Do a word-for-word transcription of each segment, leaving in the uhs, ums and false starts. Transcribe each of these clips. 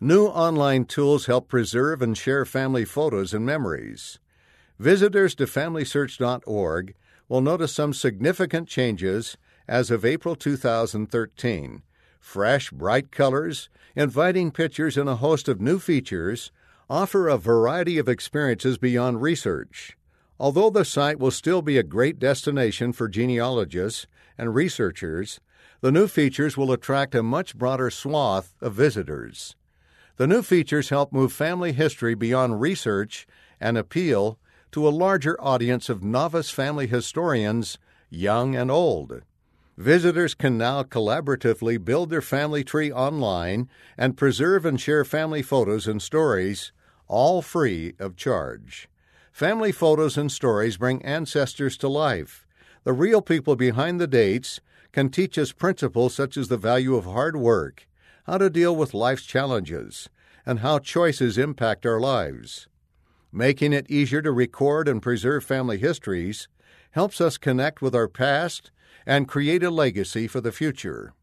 New online tools help preserve and share family photos and memories. Visitors to family search dot org will notice some significant changes as of April two thousand thirteen. Fresh, bright colors, inviting pictures, and a host of new features offer a variety of experiences beyond research. Although the site will still be a great destination for genealogists and researchers, the new features will attract a much broader swath of visitors. The new features help move family history beyond research and appeal to a larger audience of novice family historians, young and old. Visitors can now collaboratively build their family tree online and preserve and share family photos and stories, all free of charge. Family photos and stories bring ancestors to life. The real people behind the dates can teach us principles such as the value of hard work, how to deal with life's challenges, and how choices impact our lives. Making it easier to record and preserve family histories helps us connect with our past and create a legacy for the future.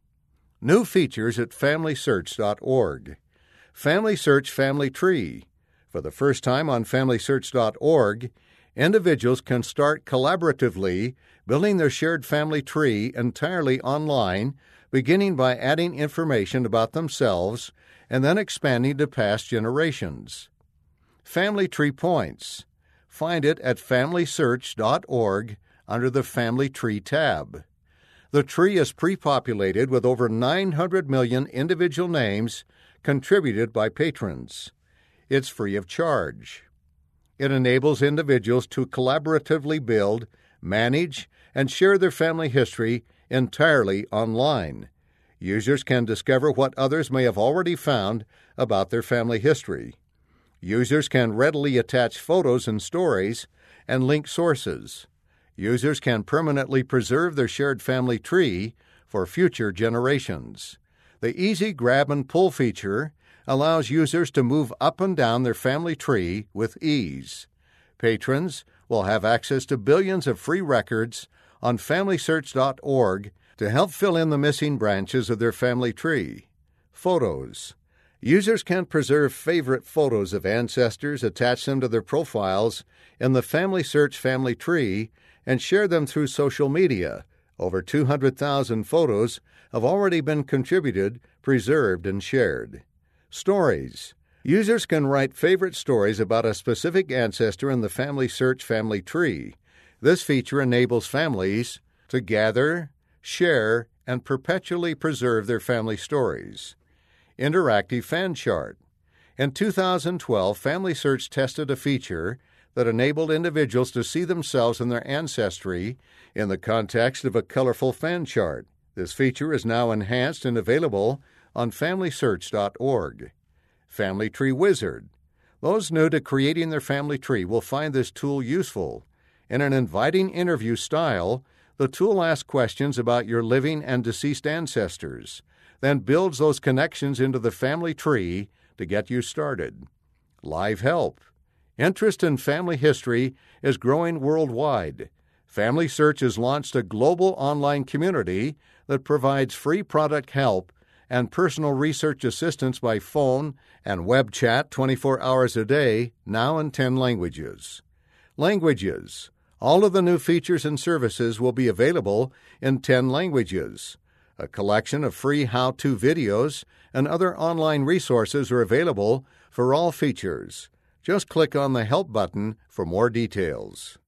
New features at family search dot org. Family Search Family Tree. For the first time on family search dot org, individuals can start collaboratively building their shared family tree entirely online, beginning by adding information about themselves and then expanding to past generations. Family Tree Points. Find it at family search dot org under the Family Tree tab. The tree is pre-populated with over nine hundred million individual names contributed by patrons. It's free of charge. It enables individuals to collaboratively build, manage, and share their family history entirely online. Users can discover what others may have already found about their family history. Users can readily attach photos and stories and link sources. Users can permanently preserve their shared family tree for future generations. The easy grab and pull feature allows users to move up and down their family tree with ease. Patrons will have access to billions of free records on family search dot org to help fill in the missing branches of their family tree. Photos. Users can preserve favorite photos of ancestors, attach them to their profiles in the Family Search family tree, and share them through social media. Over two hundred thousand photos have already been contributed, preserved, and shared. Stories. Users can write favorite stories about a specific ancestor in the Family Search family tree. This feature enables families to gather, share, and perpetually preserve their family stories. Interactive Fan Chart. In two thousand twelve, Family Search tested a feature that enabled individuals to see themselves and their ancestry in the context of a colorful fan chart. This feature is now enhanced and available on family search dot org. Family Tree Wizard. Those new to creating their family tree will find this tool useful. In an inviting interview style, the tool asks questions about your living and deceased ancestors, then builds those connections into the family tree to get you started. Live Help. Interest in family history is growing worldwide. Family Search has launched a global online community that provides free product help and personal research assistance by phone and web chat twenty-four hours a day, now in ten languages. Languages. All of the new features and services will be available in ten languages. A collection of free how-to videos and other online resources are available for all features. Just click on the Help button for more details.